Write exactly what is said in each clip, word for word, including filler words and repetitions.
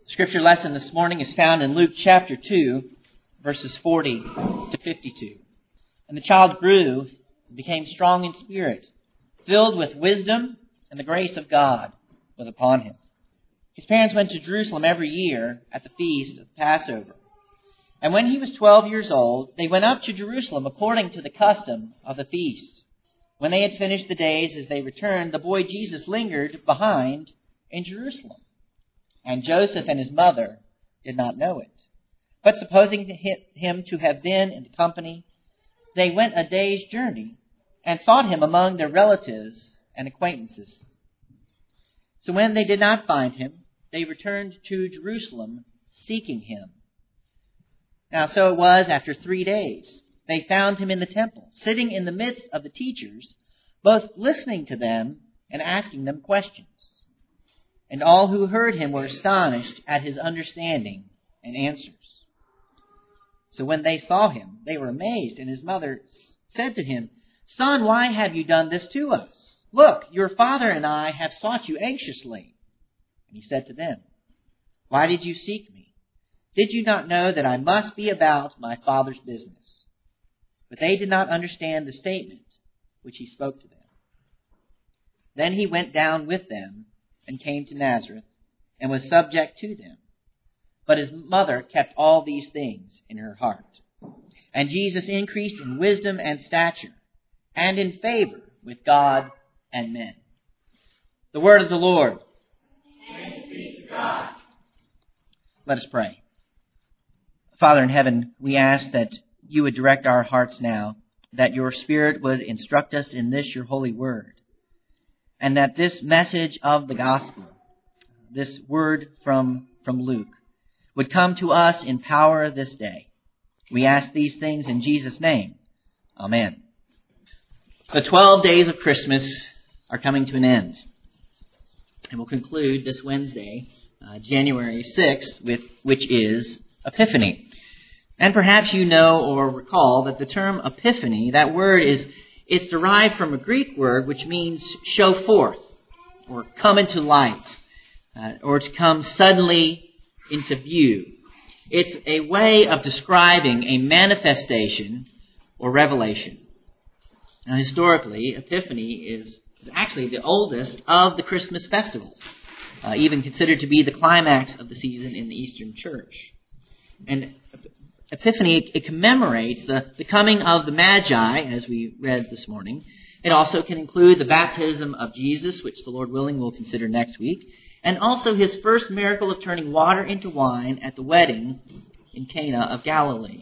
Scripture lesson this morning is found in Luke chapter two, verses forty to fifty-two. And the child grew and became strong in spirit, filled with wisdom, and the grace of God was upon him. His parents went to Jerusalem every year at the feast of Passover. And when he was twelve years old, they went up to Jerusalem according to the custom of the feast. When they had finished the days as they returned, the boy Jesus lingered behind in Jerusalem. And Joseph and his mother did not know it. But supposing him to have been in the company, they went a day's journey and sought him among their relatives and acquaintances. So when they did not find him, they returned to Jerusalem seeking him. Now so it was after three days. They found him in the temple, sitting in the midst of the teachers, both listening to them and asking them questions. And all who heard him were astonished at his understanding and answers. So when they saw him, they were amazed, and his mother said to him, "Son, why have you done this to us? Look, your father and I have sought you anxiously." And he said to them, "Why did you seek me? Did you not know that I must be about my Father's business?" But they did not understand the statement which he spoke to them. Then he went down with them and came to Nazareth, and was subject to them. But his mother kept all these things in her heart. And Jesus increased in wisdom and stature, and in favor with God and men. The word of the Lord. Thanks be to God. Let us pray. Father in heaven, we ask that you would direct our hearts now, that your Spirit would instruct us in this, your holy word, and that this message of the gospel, this word from, from Luke, would come to us in power this day. We ask these things in Jesus' name. Amen. The twelve days of Christmas are coming to an end. And we'll conclude this Wednesday, uh, January sixth, with which is Epiphany. And perhaps you know or recall that the term Epiphany, that word is it's derived from a Greek word which means show forth, or come into light, uh, or to come suddenly into view. It's a way of describing a manifestation or revelation. Now, historically, Epiphany is, is actually the oldest of the Christmas festivals, uh, even considered to be the climax of the season in the Eastern Church. And Epiphany, it commemorates the, the coming of the Magi, as we read this morning. It also can include the baptism of Jesus, which the Lord willing we'll consider next week, and also his first miracle of turning water into wine at the wedding in Cana of Galilee.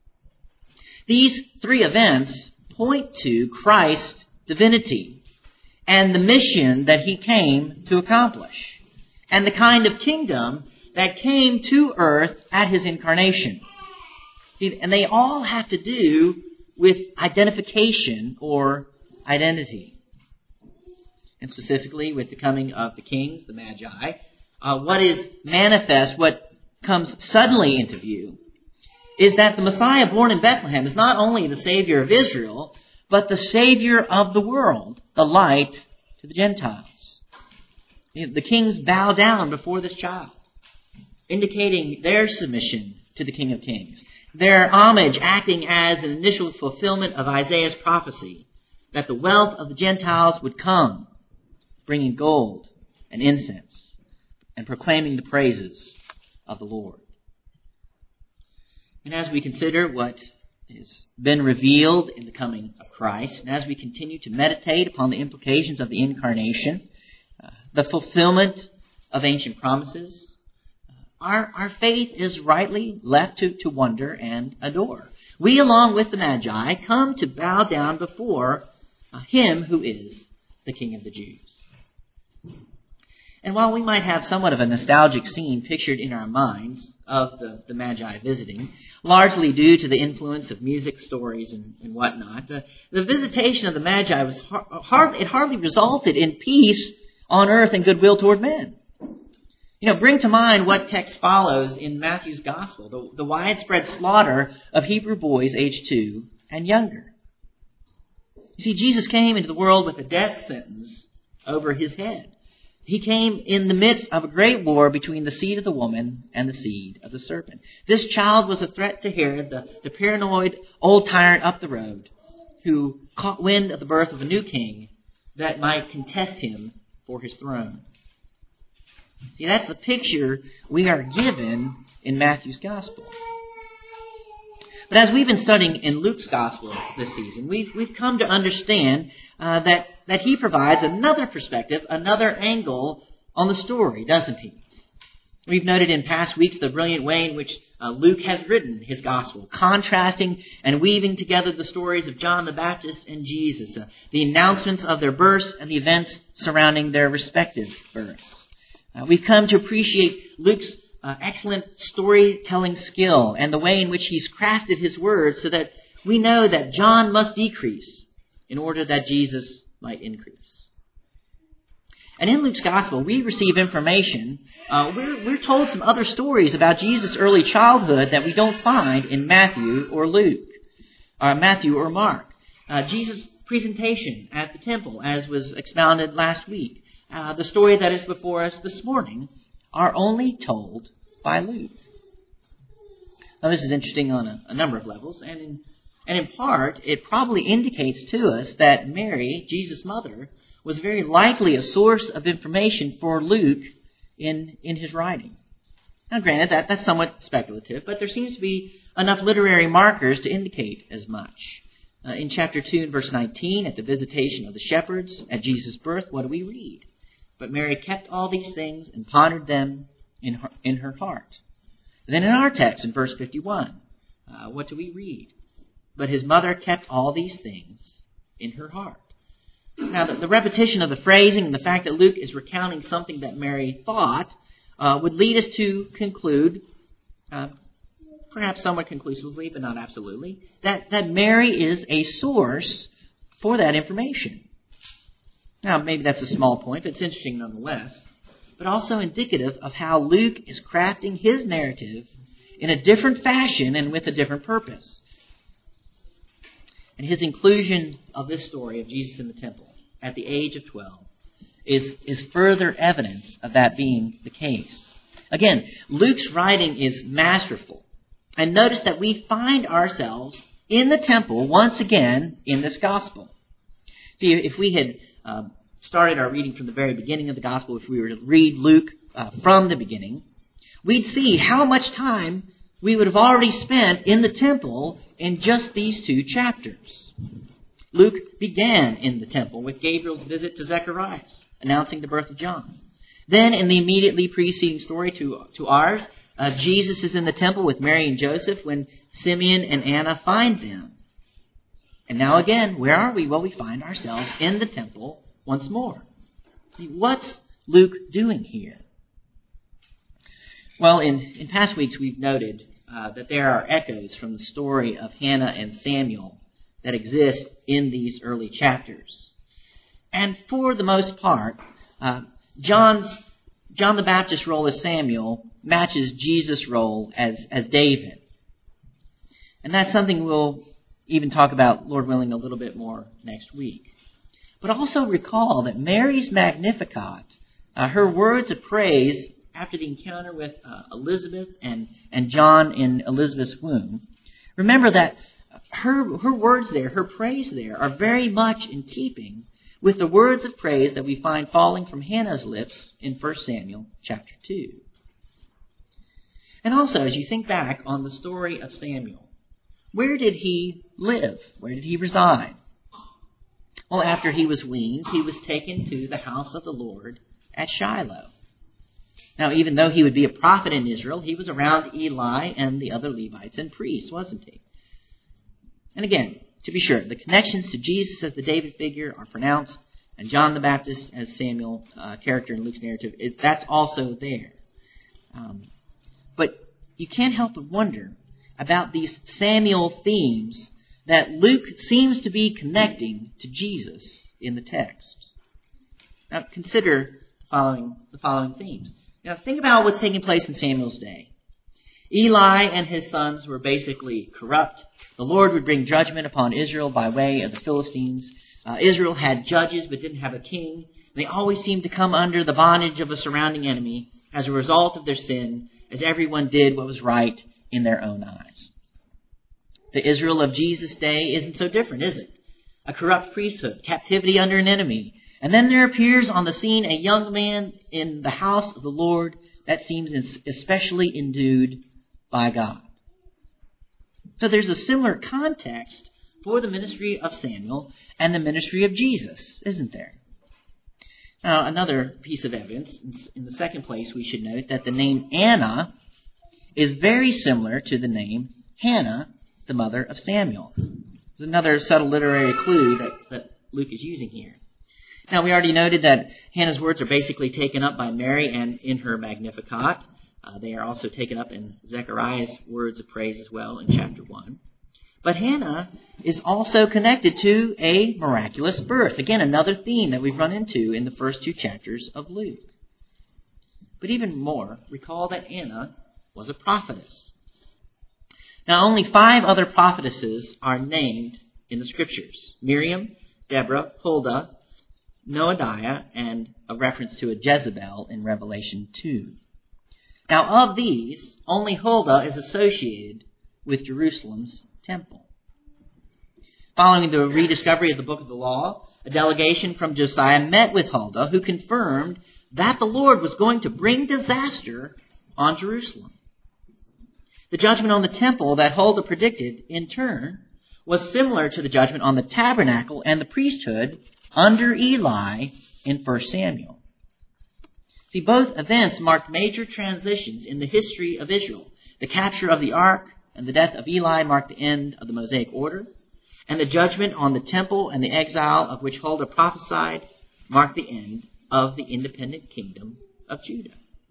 These three events point to Christ's divinity and the mission that he came to accomplish, and the kind of kingdom that came to earth at his incarnation. And they all have to do with identification or identity. And specifically with the coming of the kings, the Magi, uh, what is manifest, what comes suddenly into view, is that the Messiah born in Bethlehem is not only the Savior of Israel, but the Savior of the world, the light to the Gentiles. The kings bow down before this child, indicating their submission to the King of Kings. Their homage acting as an initial fulfillment of Isaiah's prophecy that the wealth of the Gentiles would come, bringing gold and incense and proclaiming the praises of the Lord. And as we consider what has been revealed in the coming of Christ, and as we continue to meditate upon the implications of the incarnation, uh, the fulfillment of ancient promises, Our, our faith is rightly left to, to wonder and adore. We, along with the Magi, come to bow down before uh, him who is the King of the Jews. And while we might have somewhat of a nostalgic scene pictured in our minds of the, the Magi visiting, largely due to the influence of music, stories, and, and whatnot, the, the visitation of the Magi was har- hard, it hardly resulted in peace on earth and goodwill toward men. You know, bring to mind what text follows in Matthew's Gospel, the, the widespread slaughter of Hebrew boys aged two and younger. You see, Jesus came into the world with a death sentence over his head. He came in the midst of a great war between the seed of the woman and the seed of the serpent. This child was a threat to Herod, the, the paranoid old tyrant up the road, who caught wind of the birth of a new king that might contest him for his throne. See, that's the picture we are given in Matthew's Gospel. But as we've been studying in Luke's Gospel this season, we've, we've come to understand uh, that, that he provides another perspective, another angle on the story, doesn't he? We've noted in past weeks the brilliant way in which uh, Luke has written his Gospel, contrasting and weaving together the stories of John the Baptist and Jesus, uh, the announcements of their births and the events surrounding their respective births. Uh, we've come to appreciate Luke's Uh, excellent storytelling skill and the way in which he's crafted his words so that we know that John must decrease in order that Jesus might increase. And in Luke's Gospel, we receive information. Uh, we're, we're told some other stories about Jesus' early childhood that we don't find in Matthew or Luke, or Matthew or Mark. Uh, Jesus' presentation at the temple, as was expounded last week, uh, the story that is before us this morning, are only told by Luke. Now, this is interesting on a, a number of levels, and in, and in part, it probably indicates to us that Mary, Jesus' mother, was very likely a source of information for Luke in, in his writing. Now, granted, that, that's somewhat speculative, but there seems to be enough literary markers to indicate as much. Uh, in chapter two and verse nineteen, at the visitation of the shepherds at Jesus' birth, what do we read? But Mary kept all these things and pondered them in her, in her heart. And then in our text, in verse fifty-one, uh, what do we read? But his mother kept all these things in her heart. Now, the, the repetition of the phrasing and the fact that Luke is recounting something that Mary thought uh, would lead us to conclude, uh, perhaps somewhat conclusively, but not absolutely, that, that Mary is a source for that information. Now, maybe that's a small point, but it's interesting nonetheless, but also indicative of how Luke is crafting his narrative in a different fashion and with a different purpose. And his inclusion of this story of Jesus in the temple at the age of twelve is, is further evidence of that being the case. Again, Luke's writing is masterful. And notice that we find ourselves in the temple once again in this gospel. See, if we had Uh, started our reading from the very beginning of the gospel, if we were to read Luke uh, from the beginning, we'd see how much time we would have already spent in the temple in just these two chapters. Luke began in the temple with Gabriel's visit to Zechariah, announcing the birth of John. Then, in the immediately preceding story to, to ours, uh, Jesus is in the temple with Mary and Joseph when Simeon and Anna find them. And now again, where are we? Well, we find ourselves in the temple once more. What's Luke doing here? Well, in, in past weeks, we've noted uh, that there are echoes from the story of Hannah and Samuel that exist in these early chapters. And for the most part, uh, John's John the Baptist's role as Samuel matches Jesus' role as, as David. And that's something we'll even talk about, Lord willing, a little bit more next week. But also recall that Mary's Magnificat, uh, her words of praise after the encounter with uh, Elizabeth and, and John in Elizabeth's womb, remember that her, her words there, her praise there, are very much in keeping with the words of praise that we find falling from Hannah's lips in First Samuel chapter two. And also, as you think back on the story of Samuel, where did he live? Where did he reside? Well, after he was weaned, he was taken to the house of the Lord at Shiloh. Now, even though he would be a prophet in Israel, he was around Eli and the other Levites and priests, wasn't he? And again, to be sure, the connections to Jesus as the David figure are pronounced, and John the Baptist as Samuel, uh, character in Luke's narrative, it, that's also there. Um, but you can't help but wonder about these Samuel themes that Luke seems to be connecting to Jesus in the text. Now, consider the following, the following themes. Now, think about what's taking place in Samuel's day. Eli and his sons were basically corrupt. The Lord would bring judgment upon Israel by way of the Philistines. Uh, Israel had judges but didn't have a king. They always seemed to come under the bondage of a surrounding enemy as a result of their sin, as everyone did what was right in their own eyes. The Israel of Jesus' day isn't so different, is it? A corrupt priesthood, captivity under an enemy. And then there appears on the scene a young man in the house of the Lord that seems especially endued by God. So there's a similar context for the ministry of Samuel and the ministry of Jesus, isn't there? Now, another piece of evidence, in the second place, we should note that the name Anna is very similar to the name Hannah, the mother of Samuel. There's another subtle literary clue that, that Luke is using here. Now, we already noted that Hannah's words are basically taken up by Mary and in her Magnificat. Uh, they are also taken up in Zechariah's words of praise as well in chapter one. But Hannah is also connected to a miraculous birth. Again, another theme that we've run into in the first two chapters of Luke. But even more, recall that Anna was a prophetess. Now, only five other prophetesses are named in the Scriptures. Miriam, Deborah, Huldah, Noadiah, and a reference to a Jezebel in Revelation two. Now, of these, only Huldah is associated with Jerusalem's temple. Following the rediscovery of the book of the law, a delegation from Josiah met with Huldah, who confirmed that the Lord was going to bring disaster on Jerusalem. The judgment on the temple that Huldah predicted, in turn, was similar to the judgment on the tabernacle and the priesthood under Eli in First Samuel. See, both events marked major transitions in the history of Israel. The capture of the ark and the death of Eli marked the end of the Mosaic order, and the judgment on the temple and the exile of which Huldah prophesied marked the end of the independent kingdom of Judah.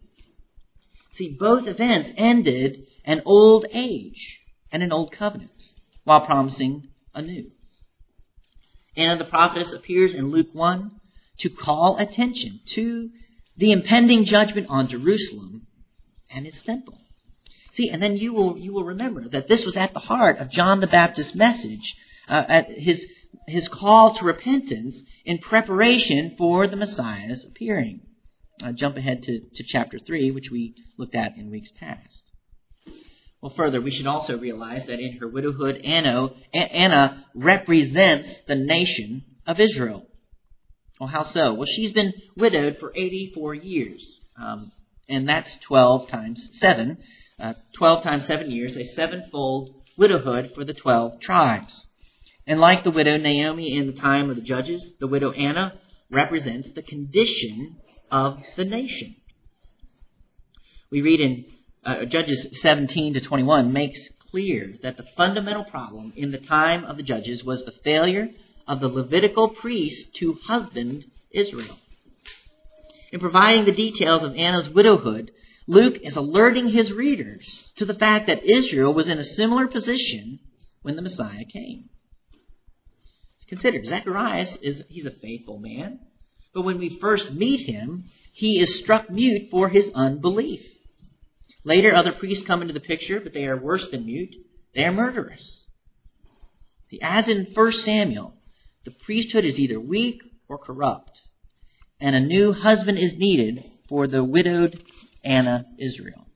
See, both events ended an old age and an old covenant while promising a new. Anna the prophetess appears in Luke one to call attention to the impending judgment on Jerusalem and its temple. See, and then you will you will remember that this was at the heart of John the Baptist's message, uh, at his his call to repentance in preparation for the Messiah's appearing. Uh, jump ahead to, to chapter three, which we looked at in weeks past. Well, further, we should also realize that in her widowhood, Anna, Anna represents the nation of Israel. Well, how so? Well, she's been widowed for eighty-four years, um, and that's twelve times seven. Uh, twelve times seven years, a sevenfold widowhood for the twelve tribes. And like the widow Naomi in the time of the judges, the widow Anna represents the condition of the nation. We read in uh, Judges seventeen to twenty-one makes clear that the fundamental problem in the time of the judges was the failure of the Levitical priests to husband Israel. In providing the details of Anna's widowhood, Luke is alerting his readers to the fact that Israel was in a similar position when the Messiah came. Consider, Zacharias is he's a faithful man, but when we first meet him, he is struck mute for his unbelief. Later, other priests come into the picture, but they are worse than mute. They are murderous. As in First Samuel, the priesthood is either weak or corrupt, and a new husband is needed for the widowed Anna Israel.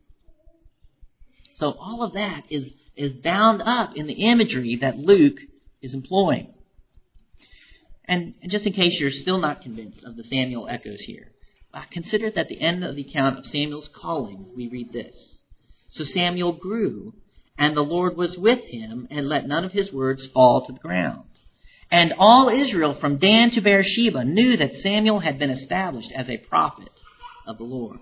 So all of that is, is bound up in the imagery that Luke is employing. And, and just in case you're still not convinced of the Samuel echoes here, uh, consider that at the end of the account of Samuel's calling, we read this. So Samuel grew, and the Lord was with him, and let none of his words fall to the ground. And all Israel from Dan to Beersheba knew that Samuel had been established as a prophet of the Lord.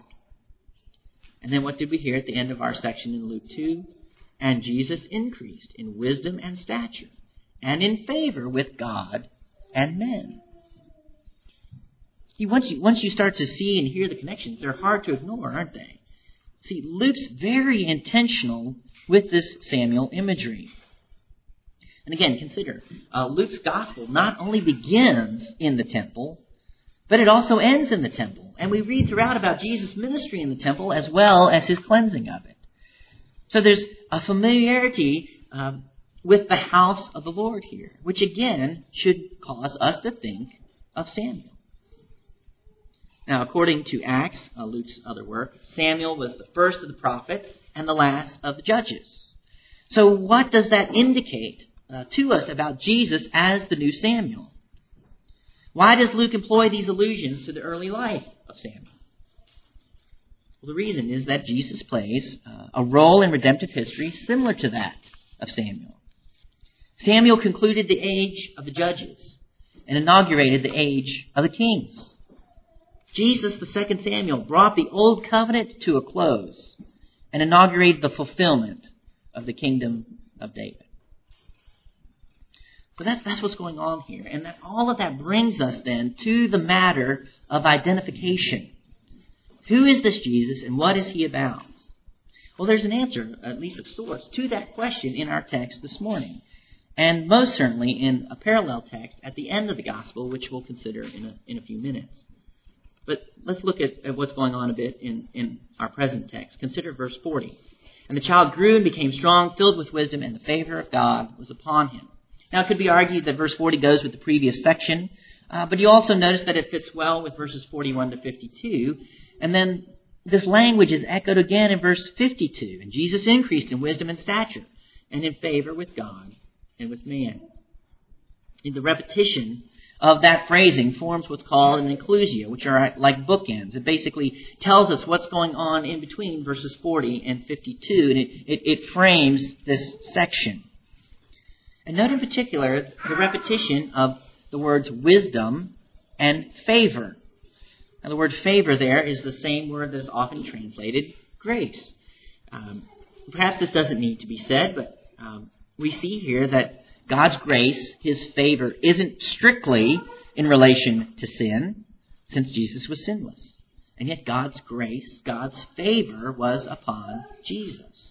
And then what did we hear at the end of our section in Luke two? And Jesus increased in wisdom and stature, and in favor with God and men. See, once you, once you start to see and hear the connections, they're hard to ignore, aren't they? See, Luke's very intentional with this Samuel imagery. And again, consider, uh, Luke's gospel not only begins in the temple, but it also ends in the temple. And we read throughout about Jesus' ministry in the temple as well as his cleansing of it. So there's a familiarity um, with the house of the Lord here, which again should cause us to think of Samuel. Now, according to Acts, uh, Luke's other work, Samuel was the first of the prophets and the last of the judges. So what does that indicate uh, to us about Jesus as the new Samuel? Why does Luke employ these allusions to the early life of Samuel? Well, the reason is that Jesus plays uh, a role in redemptive history similar to that of Samuel. Samuel concluded the age of the judges and inaugurated the age of the kings. Jesus, the second Samuel, brought the old covenant to a close and inaugurated the fulfillment of the kingdom of David. But that, that's what's going on here. And that, all of that brings us then to the matter of identification. Who is this Jesus and what is he about? Well, there's an answer, at least of sorts, to that question in our text this morning. And most certainly in a parallel text at the end of the gospel, which we'll consider in a, in a few minutes. But let's look at, at what's going on a bit in, in our present text. Consider verse forty. And the child grew and became strong, filled with wisdom, and the favor of God was upon him. Now, it could be argued that verse forty goes with the previous section, uh, but you also notice that it fits well with verses forty-one to fifty-two. And then this language is echoed again in verse fifty-two. And Jesus increased in wisdom and stature, and in favor with God and with man. In the repetition of that phrasing forms what's called an inclusio, which are like bookends. It basically tells us what's going on in between verses forty and fifty-two, and it, it, it frames this section. And note in particular the repetition of the words wisdom and favor. Now, the word favor there is the same word that is often translated grace. Um, perhaps this doesn't need to be said, but um, we see here that God's grace, his favor, isn't strictly in relation to sin, since Jesus was sinless. And yet God's grace, God's favor was upon Jesus.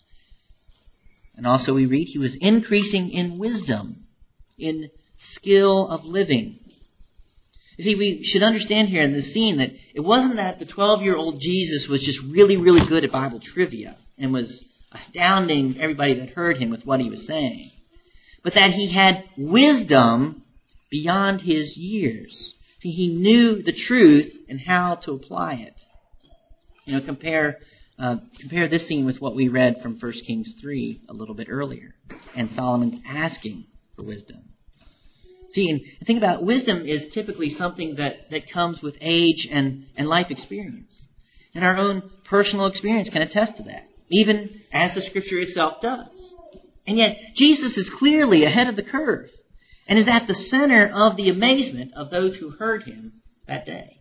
And also we read he was increasing in wisdom, in skill of living. You see, we should understand here in this scene that it wasn't that the twelve-year-old Jesus was just really, really good at Bible trivia and was astounding everybody that heard him with what he was saying, but that he had wisdom beyond his years. See, he knew the truth and how to apply it. You know, compare uh, compare this scene with what we read from First Kings three a little bit earlier, and Solomon's asking for wisdom. See, and think about it, wisdom is typically something that, that comes with age and, and life experience. And our own personal experience can attest to that, even as the Scripture itself does. And yet, Jesus is clearly ahead of the curve and is at the center of the amazement of those who heard him that day.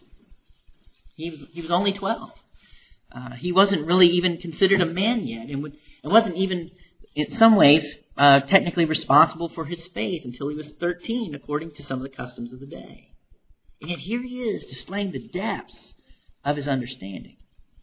He was, he was only twelve. Uh, he wasn't really even considered a man yet, and would, and wasn't even, in some ways, uh, technically responsible for his faith until he was thirteen, according to some of the customs of the day. And yet here he is, displaying the depths of his understanding.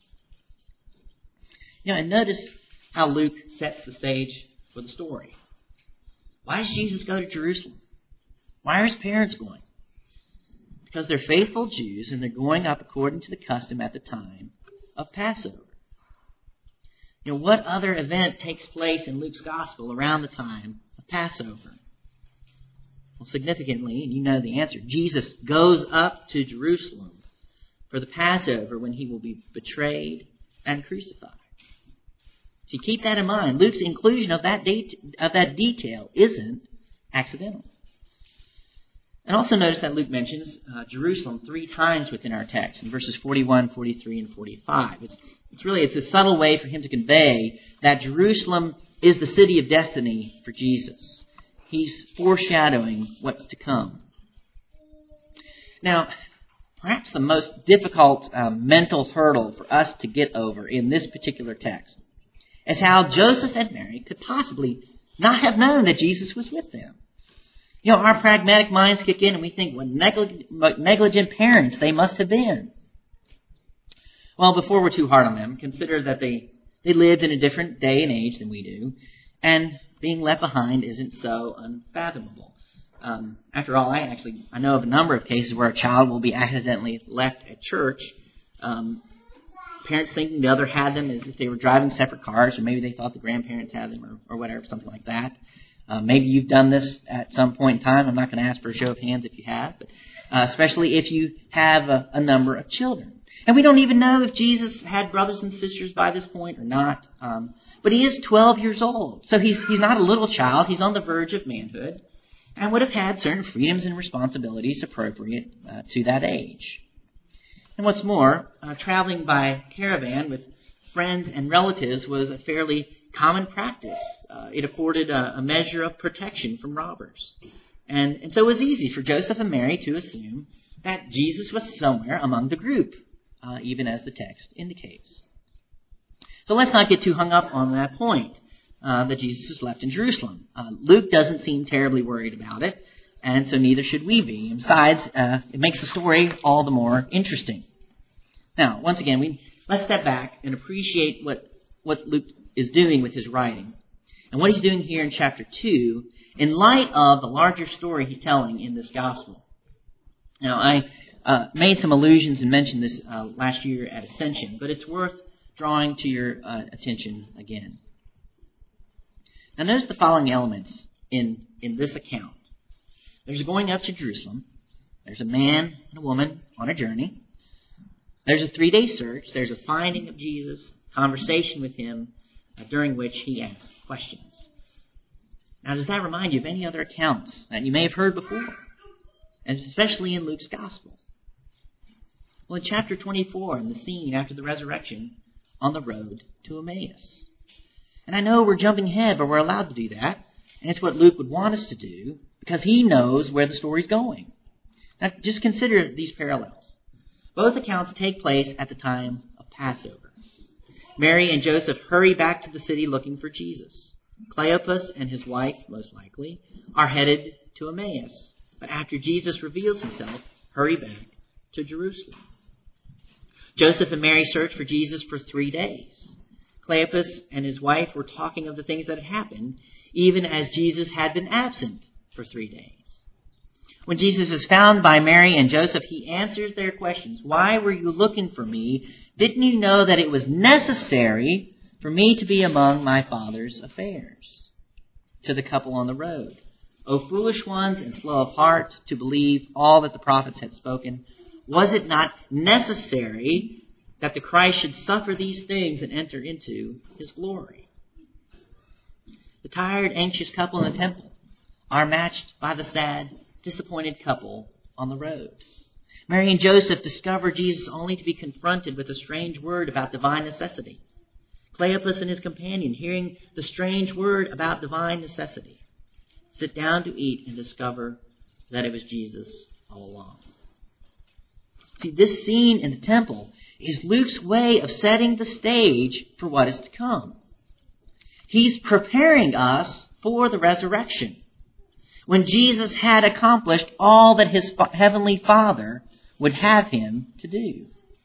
You know, and notice how Luke sets the stage for the story. Why does Jesus go to Jerusalem? Why are his parents going? Because they're faithful Jews and they're going up according to the custom at the time of Passover. You know, what other event takes place in Luke's gospel around the time of Passover? Well, significantly, and you know the answer, Jesus goes up to Jerusalem for the Passover when he will be betrayed and crucified. So keep that in mind. Luke's inclusion of that, de- of that detail isn't accidental. And also notice that Luke mentions uh, Jerusalem three times within our text, in verses forty-one, forty-three, and forty-five. It's, it's really it's a subtle way for him to convey that Jerusalem is the city of destiny for Jesus. He's foreshadowing what's to come. Now, perhaps the most difficult um, mental hurdle for us to get over in this particular text is how Joseph and Mary could possibly not have known that Jesus was with them. You know, our pragmatic minds kick in and we think, what negligent, what negligent parents they must have been. Well, before we're too hard on them, consider that they, they lived in a different day and age than we do, and being left behind isn't so unfathomable. Um, after all, I actually I know of a number of cases where a child will be accidentally left at church, um, parents thinking the other had them as if they were driving separate cars, or maybe they thought the grandparents had them, or, or whatever, something like that. Uh, maybe you've done this at some point in time. I'm not going to ask for a show of hands if you have. But uh, especially if you have a, a number of children. And we don't even know if Jesus had brothers and sisters by this point or not. Um, but he is twelve years old. So he's, he's not a little child. He's on the verge of manhood and would have had certain freedoms and responsibilities appropriate uh, to that age. And what's more, uh, traveling by caravan with friends and relatives was a fairly common practice. Uh, it afforded a, a measure of protection from robbers. And, and so it was easy for Joseph and Mary to assume that Jesus was somewhere among the group, uh, even as the text indicates. So let's not get too hung up on that point, uh, that Jesus was left in Jerusalem. Uh, Luke doesn't seem terribly worried about it, and so neither should we be. And besides, uh, it makes the story all the more interesting. Now, once again, we let's step back and appreciate what, what Luke is doing with his writing. And what he's doing here in chapter two, in light of the larger story he's telling in this gospel. Now, I uh, made some allusions and mentioned this uh, last year at Ascension, but it's worth drawing to your uh, attention again. Now, notice the following elements in, in this account. There's a going up to Jerusalem. There's a man and a woman on a journey. There's a three-day search. There's a finding of Jesus, conversation with him, uh, during which he asks questions. Now, does that remind you of any other accounts that you may have heard before? And especially in Luke's Gospel. Well, in chapter twenty-four, in the scene after the resurrection, on the road to Emmaus. And I know we're jumping ahead, but we're allowed to do that. And it's what Luke would want us to do, because he knows where the story's going. Now, just consider these parallels. Both accounts take place at the time of Passover. Mary and Joseph hurry back to the city looking for Jesus. Cleopas and his wife, most likely, are headed to Emmaus. But after Jesus reveals himself, hurry back to Jerusalem. Joseph and Mary searched for Jesus for three days. Cleopas and his wife were talking of the things that had happened, even as Jesus had been absent for three days. When Jesus is found by Mary and Joseph, he answers their questions. Why were you looking for me? Didn't you know that it was necessary for me to be among my Father's affairs? To the couple on the road. O foolish ones and slow of heart to believe all that the prophets had spoken. Was it not necessary that the Christ should suffer these things and enter into his glory? The tired, anxious couple in the temple are matched by the sad, disappointed couple on the road. Mary and Joseph discover Jesus only to be confronted with a strange word about divine necessity. Cleopas and his companion, hearing the strange word about divine necessity, sit down to eat and discover that it was Jesus all along. See, this scene in the temple is Luke's way of setting the stage for what is to come. He's preparing us for the resurrection, when Jesus had accomplished all that his heavenly Father would have him to do.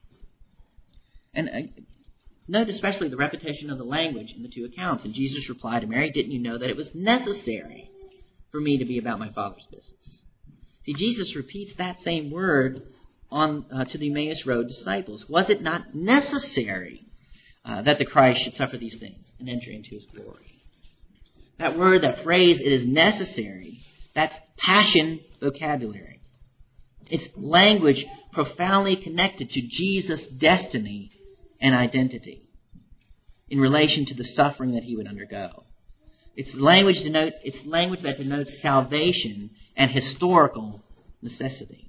And uh, note especially the repetition of the language in the two accounts. And Jesus replied to Mary, didn't you know that it was necessary for me to be about my Father's business? See, Jesus repeats that same word on uh, to the Emmaus Road disciples. Was it not necessary uh, that the Christ should suffer these things and enter into his glory? That word, that phrase, it is necessary. That's passion vocabulary. It's language profoundly connected to Jesus' destiny and identity in relation to the suffering that he would undergo. It's language denotes it's language that denotes salvation and historical necessity.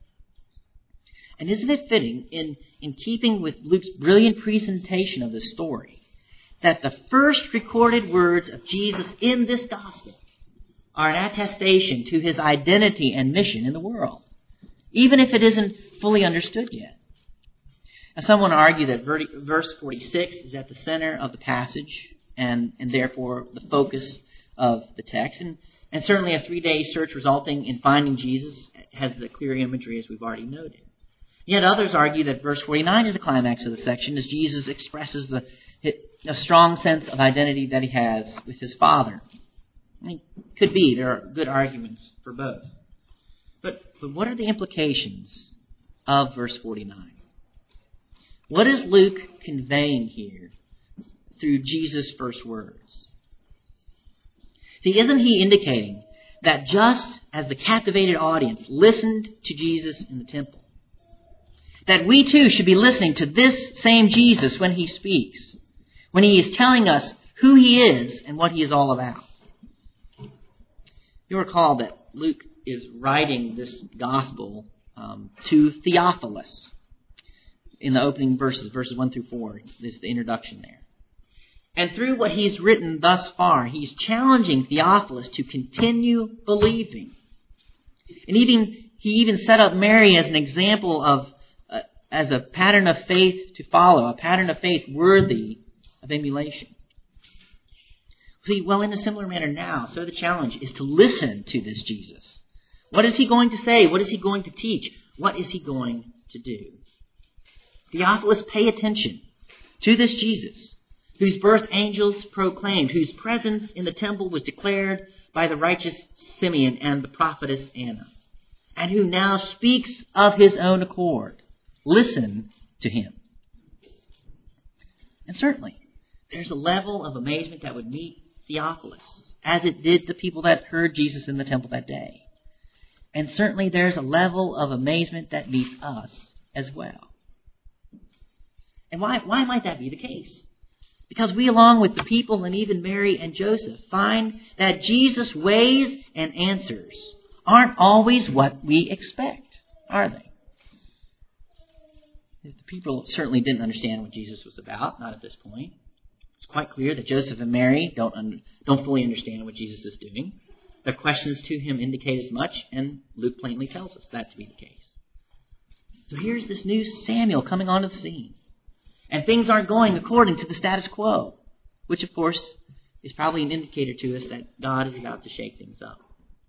And isn't it fitting, in, in keeping with Luke's brilliant presentation of this story, that the first recorded words of Jesus in this gospel are an attestation to his identity and mission in the world, even if it isn't fully understood yet. Now, some want to argue that verse forty-six is at the center of the passage and, and therefore the focus of the text. And, and certainly a three-day search resulting in finding Jesus has the clear imagery as we've already noted. Yet others argue that verse forty-nine is the climax of the section as Jesus expresses the a strong sense of identity that he has with his Father. I mean, could be. There are good arguments for both. But, but what are the implications of verse forty-nine? What is Luke conveying here through Jesus' first words? See, isn't he indicating that just as the captivated audience, listened to Jesus in the temple. That we too should be listening to this same Jesus when he speaks, when he is telling us who he is and what he is all about. You'll recall that Luke is writing this gospel um, to Theophilus in the opening verses, verses one through four. This is the introduction there. And through what he's written thus far, he's challenging Theophilus to continue believing. And even he even set up Mary as an example of, uh, as a pattern of faith to follow, a pattern of faith worthy of emulation. See, well, in a similar manner now, so the challenge is to listen to this Jesus. What is he going to say? What is he going to teach? What is he going to do? Theophilus, pay attention to this Jesus, whose birth angels proclaimed, whose presence in the temple was declared by the righteous Simeon and the prophetess Anna, and who now speaks of his own accord. Listen to him. And certainly, there's a level of amazement that would meet Theophilus, as it did the people that heard Jesus in the temple that day. And certainly there's a level of amazement that meets us as well. And why, why might that be the case? Because we, along with the people and even Mary and Joseph, find that Jesus' ways and answers aren't always what we expect, are they? The people certainly didn't understand what Jesus was about, not at this point. It's quite clear that Joseph and Mary don't un- don't fully understand what Jesus is doing. Their questions to him indicate as much, and Luke plainly tells us that to be the case. So here's this new Samuel coming onto the scene. And things aren't going according to the status quo, which, of course, is probably an indicator to us that God is about to shake things up.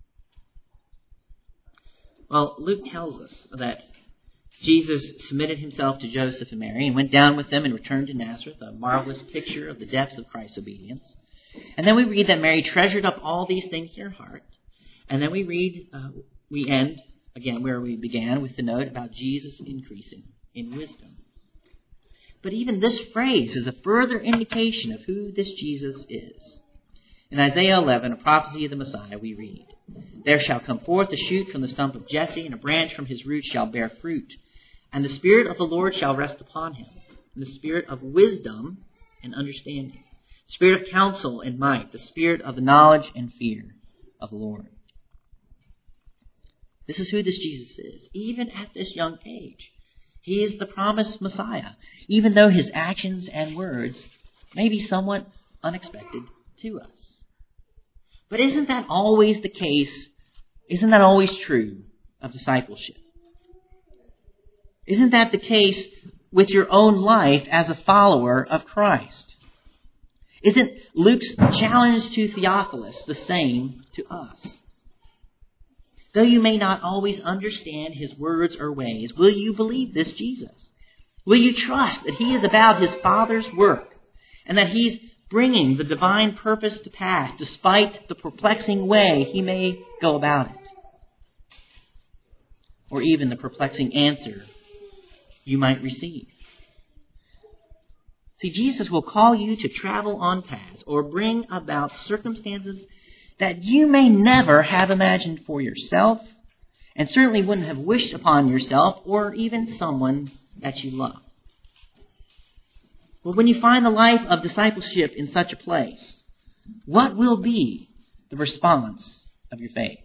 Well, Luke tells us that Jesus submitted himself to Joseph and Mary and went down with them and returned to Nazareth, a marvelous picture of the depths of Christ's obedience. And then we read that Mary treasured up all these things in her heart. And then we read, uh, we end, again, where we began with the note about Jesus increasing in wisdom. But even this phrase is a further indication of who this Jesus is. In Isaiah eleven, a prophecy of the Messiah, we read, "There shall come forth a shoot from the stump of Jesse, and a branch from his roots shall bear fruit. And the Spirit of the Lord shall rest upon him, and the Spirit of wisdom and understanding, the Spirit of counsel and might, the Spirit of the knowledge and fear of the Lord." This is who this Jesus is, even at this young age. He is the promised Messiah, even though his actions and words may be somewhat unexpected to us. But isn't that always the case? Isn't that always true of discipleship? Isn't that the case with your own life as a follower of Christ? Isn't Luke's challenge to Theophilus the same to us? Though you may not always understand his words or ways, will you believe this Jesus? Will you trust that he is about his Father's work and that he's bringing the divine purpose to pass despite the perplexing way he may go about it? Or even the perplexing answer you might receive. See, Jesus will call you to travel on paths or bring about circumstances that you may never have imagined for yourself, and certainly wouldn't have wished upon yourself or even someone that you love. But when you find the life of discipleship in such a place, what will be the response of your faith?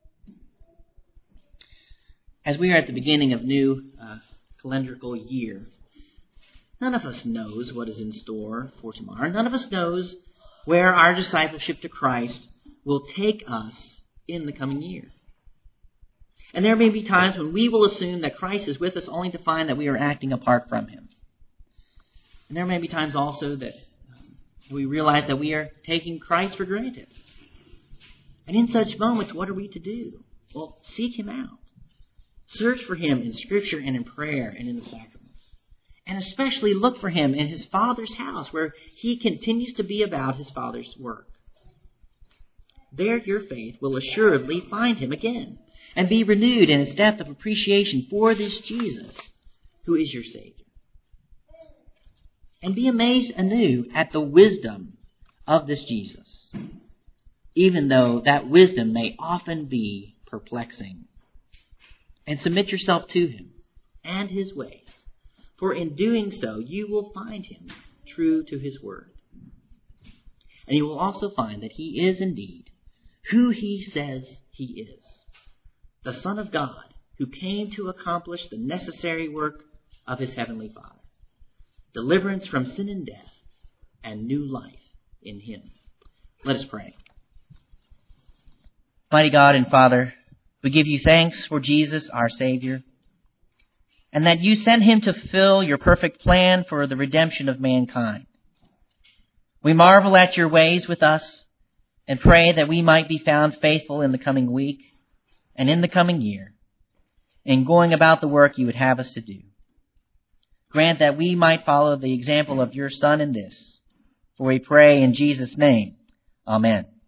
As we are at the beginning of new uh, calendrical year, none of us knows what is in store for tomorrow. None of us knows where our discipleship to Christ will take us in the coming year. And there may be times when we will assume that Christ is with us only to find that we are acting apart from him. And there may be times also that we realize that we are taking Christ for granted. And in such moments, what are we to do? Well, seek him out. Search for him in Scripture and in prayer and in the sacraments. And especially look for him in his Father's house, where he continues to be about his Father's work. There your faith will assuredly find him again and be renewed in its depth of appreciation for this Jesus who is your Savior. And be amazed anew at the wisdom of this Jesus, even though that wisdom may often be perplexing. And submit yourself to him and his ways, for in doing so you will find him true to his word. And you will also find that he is indeed who he says he is, the Son of God who came to accomplish the necessary work of his heavenly Father, deliverance from sin and death, and new life in him. Let us pray. Mighty God and Father, we give you thanks for Jesus, our Savior, and that you sent him to fulfill your perfect plan for the redemption of mankind. We marvel at your ways with us and pray that we might be found faithful in the coming week and in the coming year in going about the work you would have us to do. Grant that we might follow the example of your Son in this, for we pray in Jesus' name. Amen.